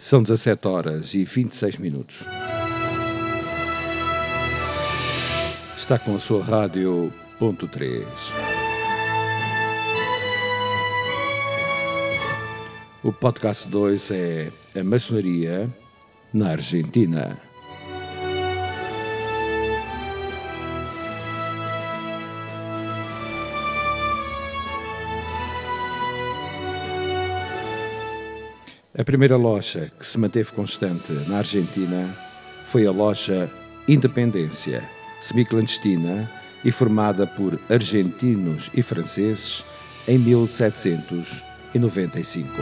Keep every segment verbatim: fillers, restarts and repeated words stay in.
São dezassete horas e vinte e seis minutos. Está com a sua rádio ponto três. O podcast dois é a maçonaria na Argentina. A primeira loja que se manteve constante na Argentina foi a loja Independência, semiclandestina e formada por argentinos e franceses em mil setecentos e noventa e cinco.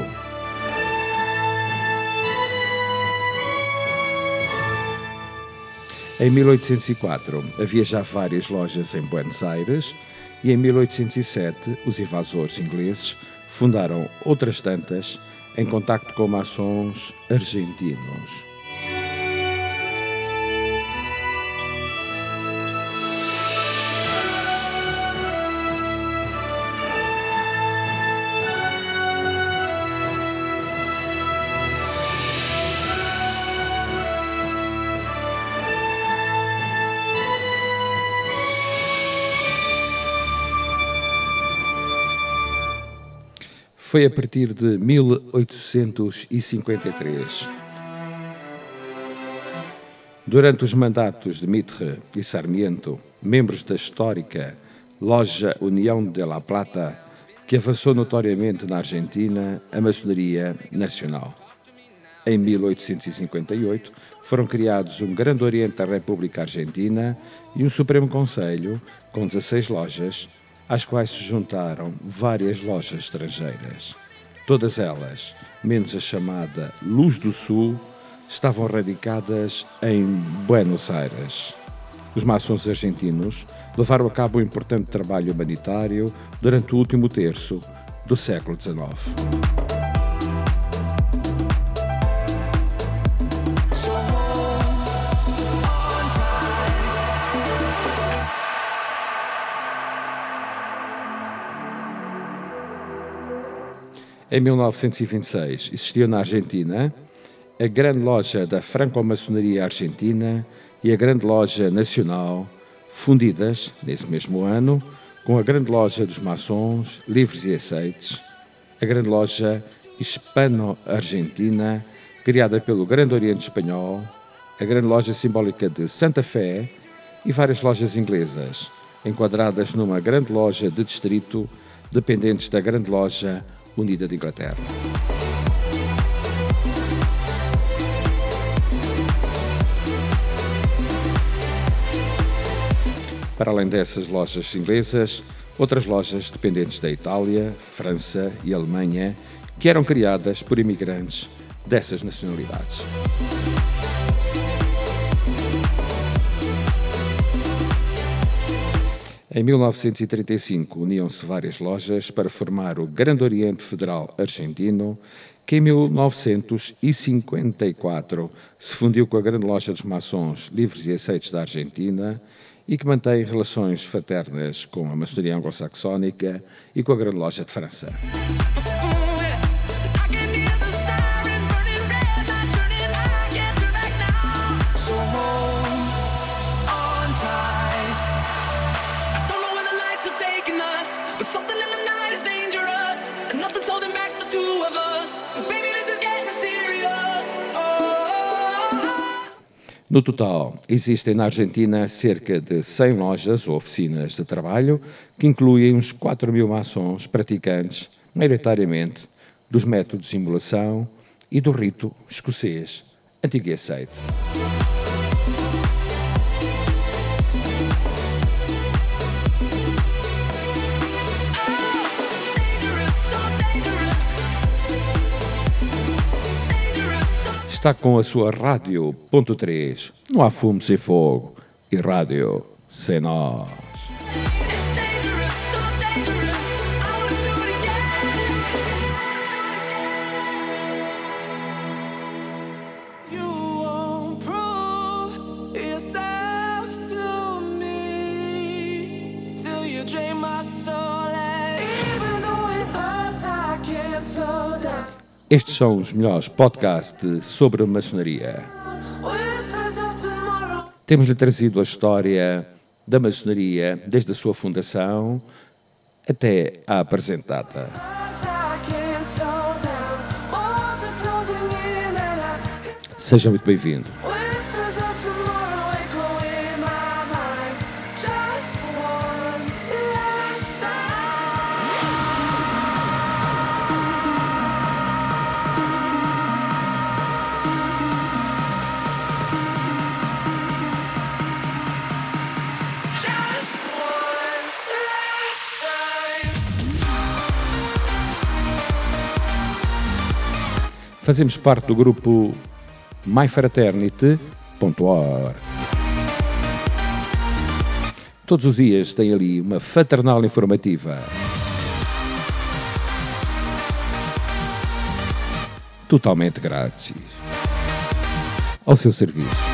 Em mil oitocentos e quatro havia já várias lojas em Buenos Aires e em mil oitocentos e sete os invasores ingleses fundaram outras tantas em contacto com maçons argentinos. Foi a partir de mil oitocentos e cinquenta e três. Durante os mandatos de Mitre e Sarmiento, membros da histórica Loja União de La Plata, que avançou notoriamente na Argentina a maçonaria nacional. Em mil oitocentos e cinquenta e oito, foram criados um Grande Oriente da República Argentina e um Supremo Conselho, com dezasseis lojas, às quais se juntaram várias lojas estrangeiras. Todas elas, menos a chamada Luz do Sul, estavam radicadas em Buenos Aires. Os maçons argentinos levaram a cabo um importante trabalho humanitário durante o último terço do século dezenove. Em mil novecentos e vinte e seis, existiu na Argentina a Grande Loja da Franco-Maçonaria Argentina e a Grande Loja Nacional, fundidas, nesse mesmo ano, com a Grande Loja dos Maçons Livres e Aceites, a Grande Loja Hispano-Argentina, criada pelo Grande Oriente Espanhol, a Grande Loja Simbólica de Santa Fé e várias lojas inglesas, enquadradas numa Grande Loja de Distrito, dependentes da Grande Loja Unida de Inglaterra. Para além dessas lojas inglesas, outras lojas dependentes da Itália, França e Alemanha, que eram criadas por imigrantes dessas nacionalidades. Em mil novecentos e trinta e cinco, uniam-se várias lojas para formar o Grande Oriente Federal Argentino, que em mil novecentos e cinquenta e quatro se fundiu com a Grande Loja dos Maçons Livres e Aceites da Argentina e que mantém relações fraternas com a maçonaria anglo-saxónica e com a Grande Loja de França. No total, existem na Argentina cerca de cem lojas ou oficinas de trabalho, que incluem uns quatro mil maçons praticantes, maioritariamente, dos métodos de simulação e do rito escocês antigo e aceite. Está com a sua rádio ponto três. Não há fumo sem fogo e rádio sem nós. Estes são os melhores podcasts sobre a maçonaria. Temos-lhe trazido a história da maçonaria desde a sua fundação até à apresentada. Seja muito bem-vindo. Fazemos parte do grupo my fraternity ponto org. Todos os dias tem ali uma fraternal informativa. Totalmente grátis. Ao seu serviço.